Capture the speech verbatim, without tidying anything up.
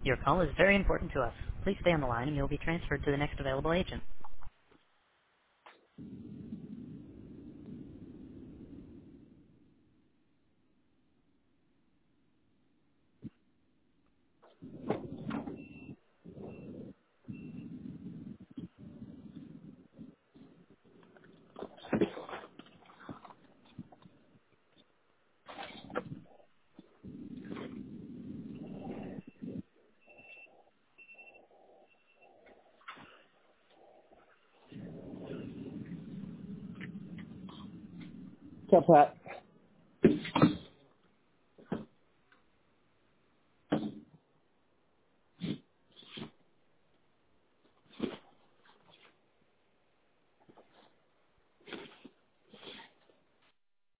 Your call is very important to us. Please stay on the line and you'll be transferred to the next available agent. What's up, Pat?